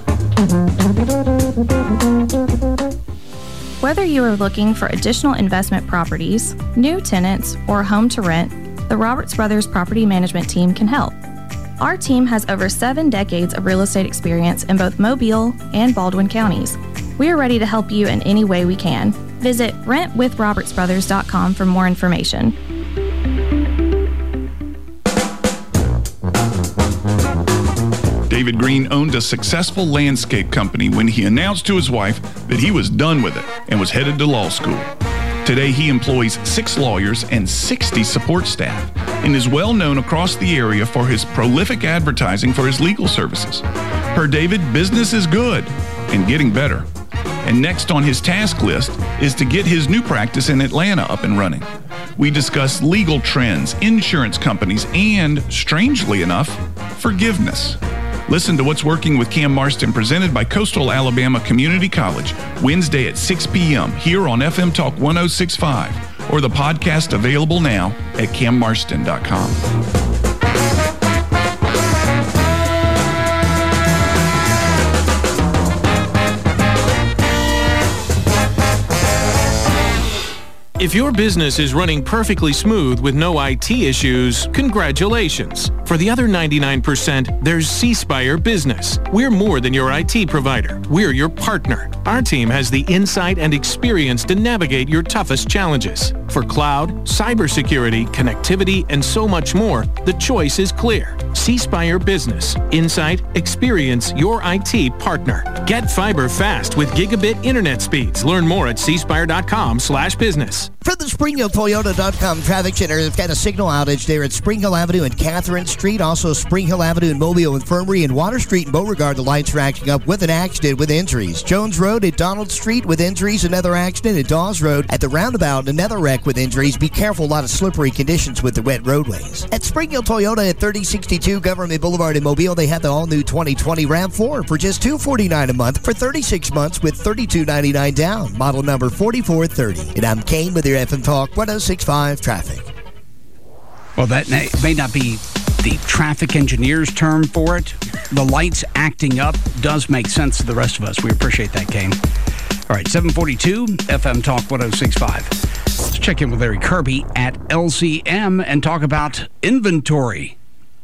Whether you are looking for additional investment properties, new tenants, or home to rent, the Roberts Brothers Property Management Team can help. Our team has over 7 decades of real estate experience in both Mobile and Baldwin counties. We are ready to help you in any way we can. Visit rentwithrobertsbrothers.com for more information. David Green owned a successful landscape company when he announced to his wife that he was done with it and was headed to law school. Today, he employs 6 lawyers and 60 support staff and is well known across the area for his prolific advertising for his legal services. Per David, business is good and getting better. And next on his task list is to get his new practice in Atlanta up and running. We discuss legal trends, insurance companies, and, strangely enough, forgiveness. Listen to What's Working with Cam Marston, presented by Coastal Alabama Community College, Wednesday at 6 p.m. here on FM Talk 106.5, or the podcast available now at cammarston.com. If your business is running perfectly smooth with no IT issues, congratulations. For the other 99%, there's C Spire Business. We're more than your IT provider. We're your partner. Our team has the insight and experience to navigate your toughest challenges. For cloud, cybersecurity, connectivity, and so much more, the choice is clear. C Spire Business. Insight, experience, your IT partner. Get fiber fast with gigabit internet speeds. Learn more at cspire.com/business. From the SpringHillToyota.com traffic center, they've got a signal outage there at Spring Hill Avenue and Catherine Street. Also, Spring Hill Avenue and Mobile Infirmary and Water Street in Beauregard. The lights are acting up with an accident with injuries. Jones Road at Donald Street with injuries. Another accident at Dawes Road at the roundabout. Another wreck with injuries. Be careful, a lot of slippery conditions with the wet roadways. At Spring Hill Toyota at 3062 Government Boulevard in Mobile, they have the all-new 2020 RAV4 for just $249 a month for 36 months with $32.99 down. Model number 4430. And I'm Kane with your FM Talk 106.5 traffic. Well, that may not be the traffic engineer's term for it. The lights acting up does make sense to the rest of us. We appreciate that, Kane. All right, 742 FM Talk 106.5. Let's check in with Larry Kirby at LCM and talk about inventory.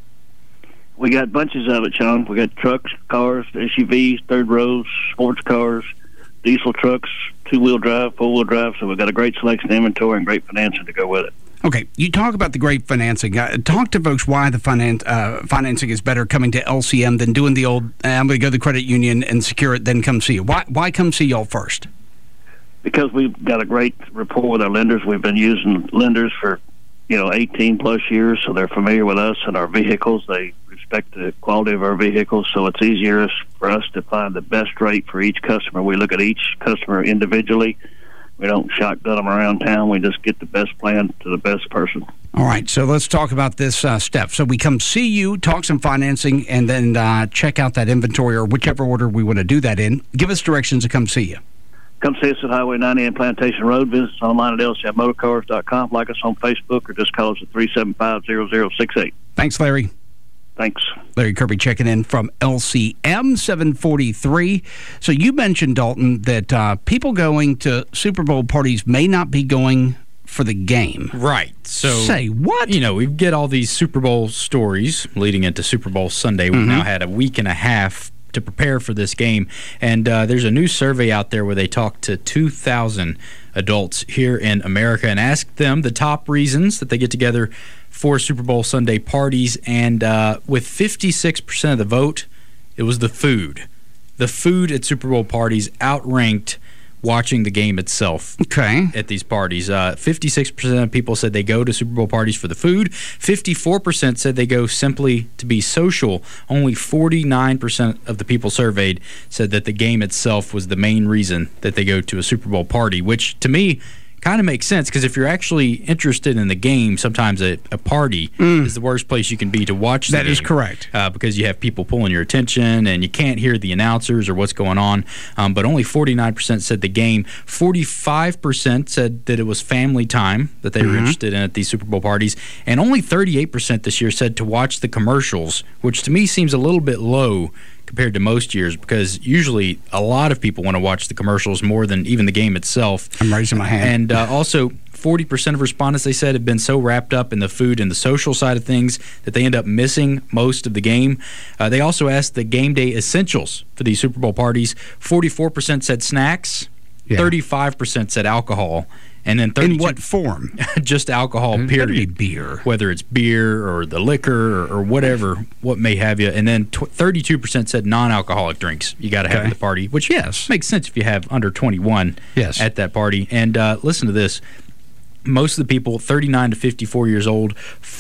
We got bunches of it, Sean. We got trucks, cars, SUVs, third rows, sports cars, diesel trucks, two-wheel drive, four-wheel drive. So we've got a great selection of inventory and great financing to go with it. Okay, you talk about the great financing. Talk to folks why the financing is better coming to LCM than doing the old, I'm going to go to the credit union and secure it, then come see you. Why come see y'all first? Because we've got a great rapport with our lenders. We've been using lenders for, 18-plus years, so they're familiar with us and our vehicles. They respect the quality of our vehicles, so it's easier for us to find the best rate for each customer. We look at each customer individually. We don't shotgun them around town. We just get the best plan to the best person. All right, so let's talk about this step. So we come see you, talk some financing, and then check out that inventory or whichever order we want to do that in. Give us directions to come see you. Come see us at Highway 90 and Plantation Road. Visit us online at lcmmotorcars.com. Like us on Facebook or just call us at 375-0068. Thanks, Larry. Thanks. Larry Kirby checking in from LCM 743. So you mentioned, Dalton, that people going to Super Bowl parties may not be going for the game. Right. So say what? We get all these Super Bowl stories leading into Super Bowl Sunday. We've now had a week and a half to prepare for this game. And there's a new survey out there where they talked to 2,000 adults here in America and asked them the top reasons that they get together for Super Bowl Sunday parties. And with 56% of the vote, it was the food. The food at Super Bowl parties outranked watching the game itself. Okay. At these parties. 56% of people said they go to Super Bowl parties for the food. 54% said they go simply to be social. Only 49% of the people surveyed said that the game itself was the main reason that they go to a Super Bowl party, which to me kind of makes sense because if you're actually interested in the game, sometimes a party is the worst place you can be to watch the game. That is correct. Because you have people pulling your attention and you can't hear the announcers or what's going on. But only 49% said the game. 45% said that it was family time that they were interested in at these Super Bowl parties. And only 38% this year said to watch the commercials, which to me seems a little bit low compared to most years because usually a lot of people want to watch the commercials more than even the game itself. I'm raising my hand. And also 40% of respondents, they said, have been so wrapped up in the food and the social side of things that they end up missing most of the game. They also asked the game day essentials for these Super Bowl parties. 44% said snacks, 35% said alcohol, and then 32%. In what form? Just alcohol, period. Be beer. Whether it's beer or the liquor or whatever, what may have you. And then 32% said non-alcoholic drinks you got to have at the party, which makes sense if you have under 21 at that party. And listen to this. Most of the people 39 to 54 years old,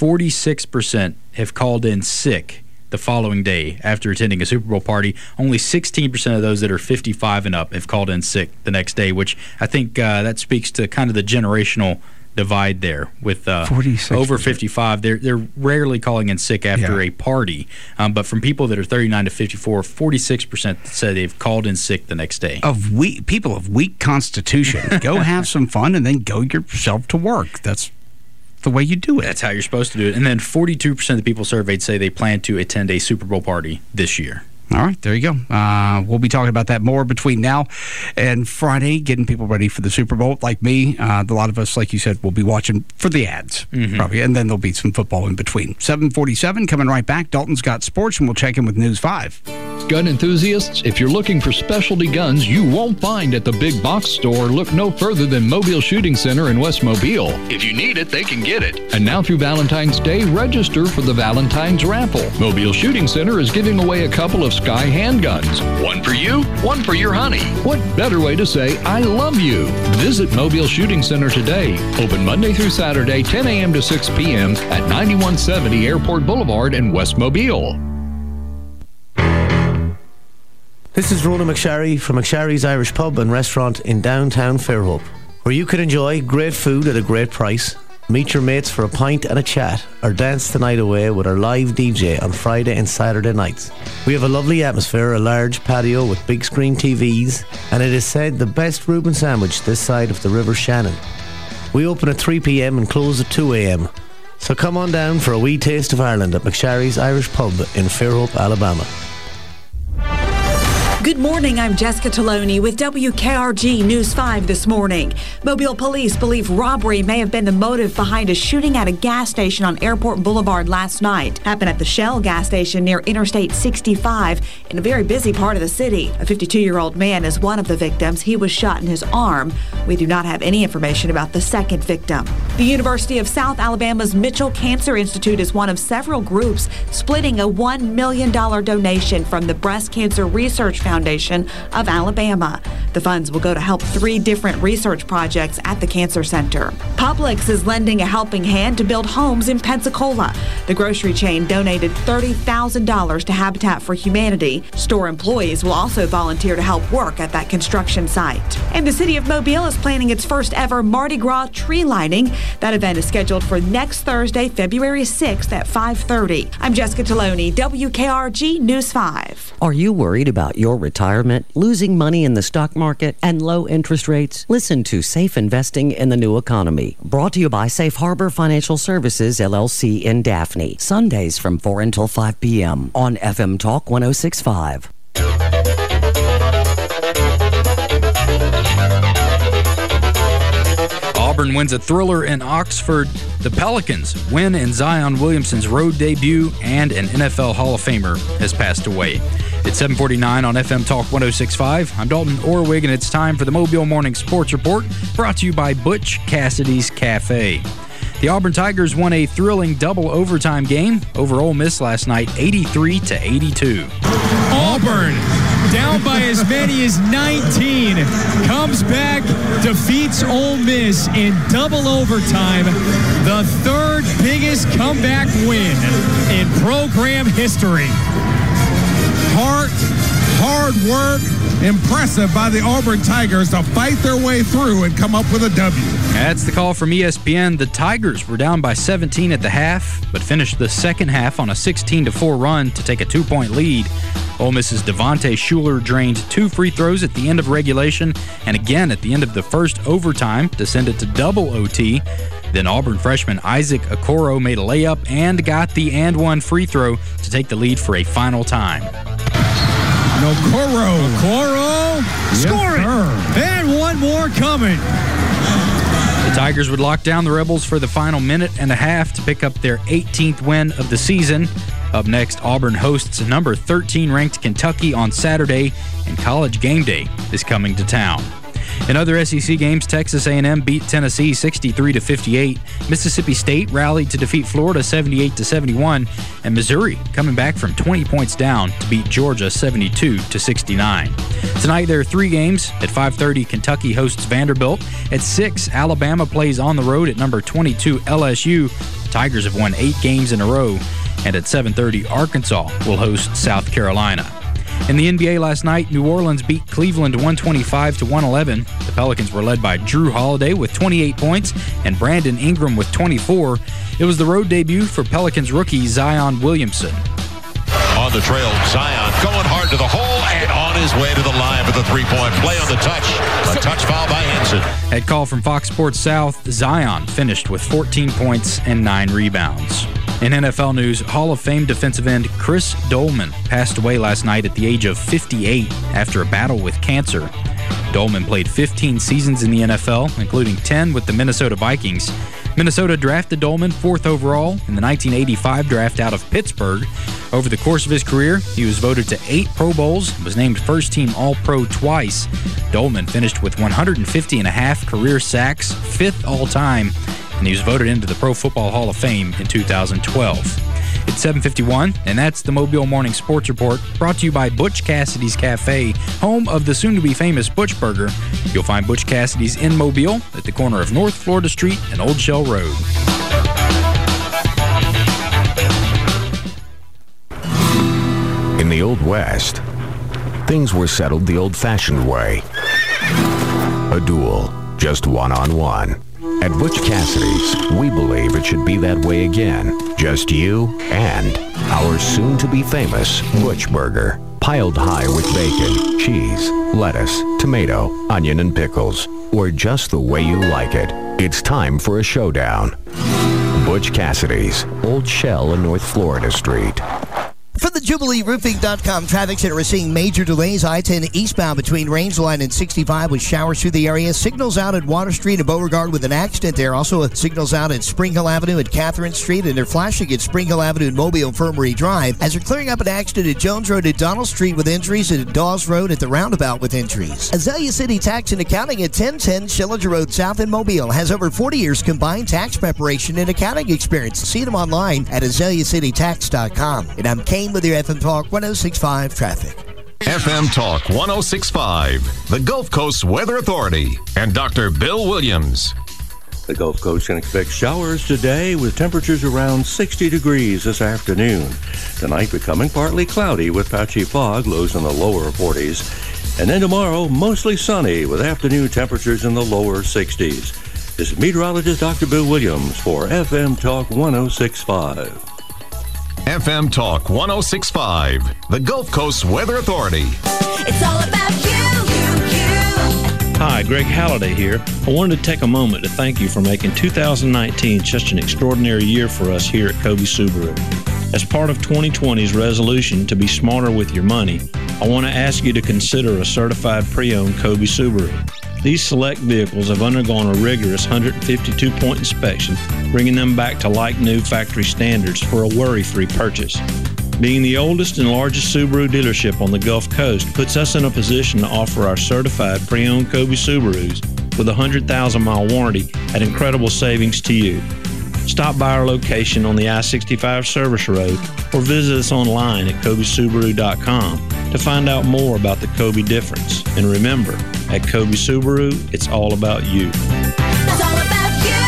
46% have called in sick the following day after attending a Super Bowl party. Only 16% of those that are 55 and up have called in sick the next day, which I think that speaks to kind of the generational divide there with over 55. They're rarely calling in sick after a party. But from people that are 39 to 54, 46% said they've called in sick the next day. People of weak constitution. Go have some fun and then go yourself to work. That's the way you do it. That's how you're supposed to do it. And then 42% of the people surveyed say they plan to attend a Super Bowl party this year. All right, there you go. We'll be talking about that more between now and Friday, getting people ready for the Super Bowl. Like me, a lot of us, like you said, will be watching for the ads, probably, and then there'll be some football in between. 7:47, coming right back. Dalton's got sports, and we'll check in with News 5. Gun enthusiasts, if you're looking for specialty guns you won't find at the big box store, look no further than Mobile Shooting Center in West Mobile. If you need it, they can get it. And now through Valentine's Day, register for the Valentine's Raffle. Mobile Shooting Center is giving away a couple of Sky handguns. One for you, one for your honey. What better way to say I love you? Visit Mobile Shooting Center today. Open Monday through Saturday, 10 a.m. to 6 p.m. at 9170 Airport Boulevard in West Mobile. This is Rona McSharry from McSharry's Irish Pub and Restaurant in downtown Fairhope, where you can enjoy great food at a great price, meet your mates for a pint and a chat, or dance the night away with our live DJ on Friday and Saturday nights. We have a lovely atmosphere, a large patio with big screen TVs, and it is said the best Reuben sandwich this side of the River Shannon. We open at 3 p.m. and close at 2 a.m. So come on down for a wee taste of Ireland at McSharry's Irish Pub in Fairhope, Alabama. Good morning, I'm Jessica Taloni with WKRG News 5 this morning. Mobile police believe robbery may have been the motive behind a shooting at a gas station on Airport Boulevard last night. Happened at the Shell gas station near Interstate 65 in a very busy part of the city. A 52-year-old man is one of the victims. He was shot in his arm. We do not have any information about the second victim. The University of South Alabama's Mitchell Cancer Institute is one of several groups splitting a $1 million donation from the Breast Cancer Research Foundation of Alabama. The funds will go to help 3 different research projects at the Cancer Center. Publix is lending a helping hand to build homes in Pensacola. The grocery chain donated $30,000 to Habitat for Humanity. Store employees will also volunteer to help work at that construction site. And the city of Mobile is planning its first ever Mardi Gras tree lighting. That event is scheduled for next Thursday, February 6th at 5:30. I'm Jessica Taloni, WKRG News 5. Are you worried about your retirement, losing money in the stock market, and low interest rates? Listen to Safe Investing in the New Economy. Brought to you by Safe Harbor Financial Services, LLC in Daphne. Sundays from 4 until 5 p.m. on FM Talk 106.5. Auburn wins a thriller in Oxford. The Pelicans win in Zion Williamson's road debut, and an NFL Hall of Famer has passed away. It's 7:49 on FM Talk 106.5. I'm Dalton Orwig, and it's time for the Mobile Morning Sports Report, brought to you by Butch Cassidy's Cafe. The Auburn Tigers won a thrilling double overtime game over Ole Miss last night, 83-82. Auburn, down by as many as 19, comes back, defeats Ole Miss in double overtime, the third biggest comeback win in program history. hard work. Impressive by the Auburn Tigers to fight their way through and come up with a W. That's the call from ESPN. The Tigers were down by 17 at the half, but finished the second half on a 16-4 run to take a 2-point lead. Ole Miss's Devontae Shuler drained 2 free throws at the end of regulation and again at the end of the first overtime to send it to double OT. Then Auburn freshman Isaac Okoro made a layup and got the and one free throw to take the lead for a final time. Okoro. Score it! And one more coming. The Tigers would lock down the Rebels for the final minute and a half to pick up their 18th win of the season. Up next, Auburn hosts number 13 ranked Kentucky on Saturday, and College Game Day is coming to town. In other SEC games, Texas A&M beat Tennessee 63-58. Mississippi State rallied to defeat Florida 78-71, and Missouri coming back from 20 points down to beat Georgia 72-69. Tonight there are 3 games. At 5:30, Kentucky hosts Vanderbilt. At 6, Alabama plays on the road at number 22 LSU. The Tigers have won 8 games in a row. And at 7:30, Arkansas will host South Carolina. In the NBA last night, New Orleans beat Cleveland 125-111. The Pelicans were led by Drew Holiday with 28 points and Brandon Ingram with 24. It was the road debut for Pelicans rookie Zion Williamson. On the trail, Zion going hard to the hole and on his way to the line for the three-point play on the touch. A touch foul by Henson. At call from Fox Sports South, Zion finished with 14 points and 9 rebounds. In NFL news, Hall of Fame defensive end Chris Dolman passed away last night at the age of 58 after a battle with cancer. Dolman played 15 seasons in the NFL, including 10 with the Minnesota Vikings. Minnesota drafted Dolman 4th overall in the 1985 draft out of Pittsburgh. Over the course of his career, he was voted to 8 Pro Bowls and was named first-team All-Pro twice. Dolman finished with 150.5 career sacks, 5th all-time, and he was voted into the Pro Football Hall of Fame in 2012. It's 7:51, and that's the Mobile Morning Sports Report, brought to you by Butch Cassidy's Cafe, home of the soon-to-be-famous Butch Burger. You'll find Butch Cassidy's in Mobile at the corner of North Florida Street and Old Shell Road. In the Old West, things were settled the old-fashioned way. A duel, just one-on-one. At Butch Cassidy's, we believe it should be that way again. Just you and our soon-to-be-famous Butch Burger. Piled high with bacon, cheese, lettuce, tomato, onion, and pickles. Or just the way you like it. It's time for a showdown. Butch Cassidy's, Old Shell and North Florida Street. From the JubileeRoofing.com traffic center, we're seeing major delays. I-10 eastbound between Rangeline and 65 with showers through the area. Signals out at Water Street and Beauregard with an accident there. Also, signals out at Spring Hill Avenue and Catherine Street, and they're flashing at Spring Hill Avenue and Mobile Infirmary Drive. As they're clearing up an accident at Jones Road at Donald Street with injuries, and at Dawes Road at the roundabout with injuries. Azalea City Tax and Accounting at 1010 Schillinger Road South in Mobile has over 40 years combined tax preparation and accounting experience. See them online at AzaleaCityTax.com. And I'm Kane with your FM Talk 106.5 traffic. FM Talk 106.5, the Gulf Coast Weather Authority, and Dr. Bill Williams. The Gulf Coast can expect showers today with temperatures around 60 degrees this afternoon. Tonight becoming partly cloudy with patchy fog, lows in the lower 40s. And then tomorrow, mostly sunny with afternoon temperatures in the lower 60s. This is meteorologist Dr. Bill Williams for FM Talk 106.5. FM Talk 106.5, the Gulf Coast Weather Authority. It's all about you. Hi, Greg Halliday here. I wanted to take a moment to thank you for making 2019 such an extraordinary year for us here at Kobe Subaru. As part of 2020's resolution to be smarter with your money, I want to ask you to consider a certified pre-owned Kobe Subaru. These select vehicles have undergone a rigorous 152-point inspection, bringing them back to like-new factory standards for a worry-free purchase. Being the oldest and largest Subaru dealership on the Gulf Coast puts us in a position to offer our certified pre-owned Kobe Subarus with a 100,000-mile warranty at incredible savings to you. Stop by our location on the I-65 Service Road or visit us online at KobeSubaru.com to find out more about the Kobe difference. And remember, at Kobe Subaru, it's all about you. It's all about you.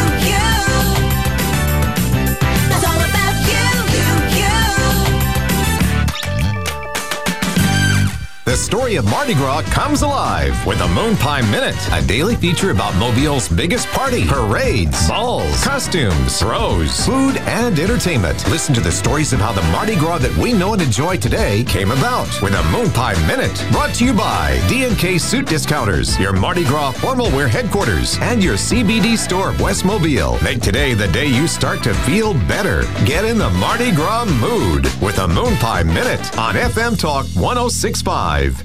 It's all about you. the story of Mardi Gras comes alive with the Moon Pie Minute, a daily feature about Mobile's biggest party, parades, balls, costumes, throws, food, and entertainment. Listen to the stories of how the Mardi Gras that we know and enjoy today came about with a Moon Pie Minute, brought to you by D&K Suit Discounters, your Mardi Gras formal wear headquarters, and your CBD store of West Mobile. Make today the day you start to feel better. Get in the Mardi Gras mood with a Moon Pie Minute on FM Talk 106.5.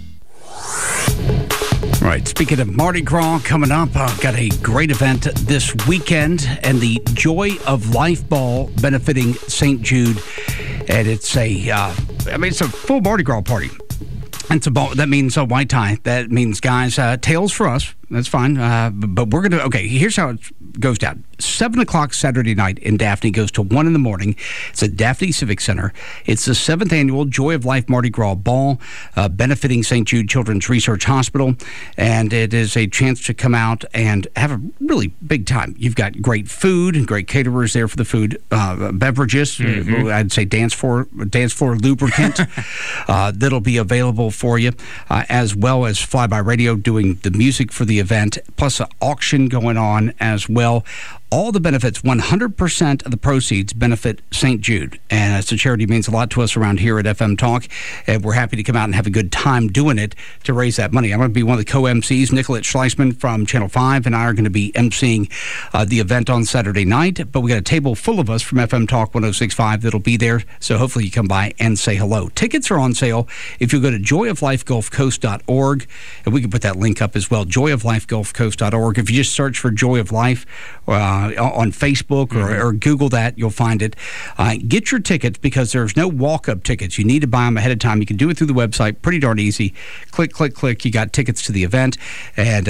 All right, speaking of Mardi Gras coming up, got a great event this weekend and the Joy of Life Ball benefiting St. Jude. And it's it's a full Mardi Gras party. And it's a ball. That means a white tie. That means, guys, tails for us. That's fine. But we're going to, okay, here's how it goes down. 7 o'clock Saturday night in Daphne goes to 1 in the morning. It's at Daphne Civic Center. It's the 7th annual Joy of Life Mardi Gras Ball, benefiting St. Jude Children's Research Hospital. And it is a chance to come out and have a really big time. You've got great food and great caterers there for the food, beverages. I'd say dance floor lubricant that'll be available for you, as well as Fly-By Radio doing the music for the event, plus an auction going on as well. All the benefits, 100% of the proceeds benefit St. Jude. And as a charity, means a lot to us around here at FM Talk. And we're happy to come out and have a good time doing it to raise that money. I'm going to be one of the co-MCs. Nicolette Schleisman from Channel 5 and I are going to be emceeing the event on Saturday night. But we got a table full of us from FM Talk 106.5 that'll be there. So hopefully you come by and say hello. Tickets are on sale if you go to joyoflifegulfcoast.org. And we can put that link up as well, joyoflifegulfcoast.org. If you just search for Joy of Life, on Facebook or Google that, you'll find it. Get your tickets because there's no walk-up tickets. You need to buy them ahead of time. You can do it through the website. Pretty darn easy. Click, click, click. You got tickets to the event. And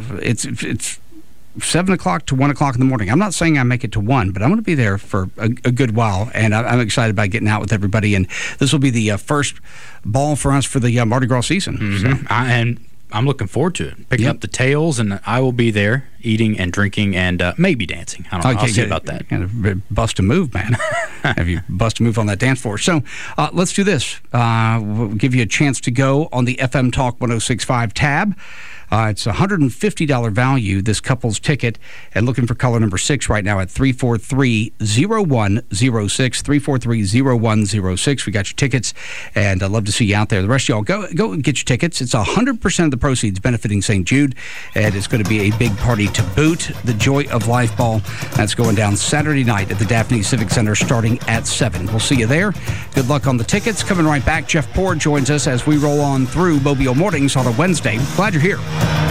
it's 7 o'clock to 1 o'clock in the morning. I'm not saying I make it to 1, but I'm going to be there for a good while. And I'm excited about getting out with everybody. And this will be the first ball for us for the Mardi Gras season. So. And I'm looking forward to it. Picking up the tails, and I will be there eating and drinking and maybe dancing. I don't know. I'll see about that. Bust a move, man. Have you bust a move on that dance floor? So let's do this. We'll give you a chance to go on the FM Talk 106.5 tab. It's a $150 value, this couple's ticket, and looking for caller number 6 right now at 343-0106, 343-0106. We got your tickets, and I'd love to see you out there. The rest of y'all, go and get your tickets. It's 100% of the proceeds benefiting St. Jude, and it's going to be a big party to boot. The Joy of Life Ball, that's going down Saturday night at the Daphne Civic Center starting at 7. We'll see you there. Good luck on the tickets. Coming right back, Jeff Poor joins us as we roll on through Mobile Mornings on a Wednesday. Glad you're here.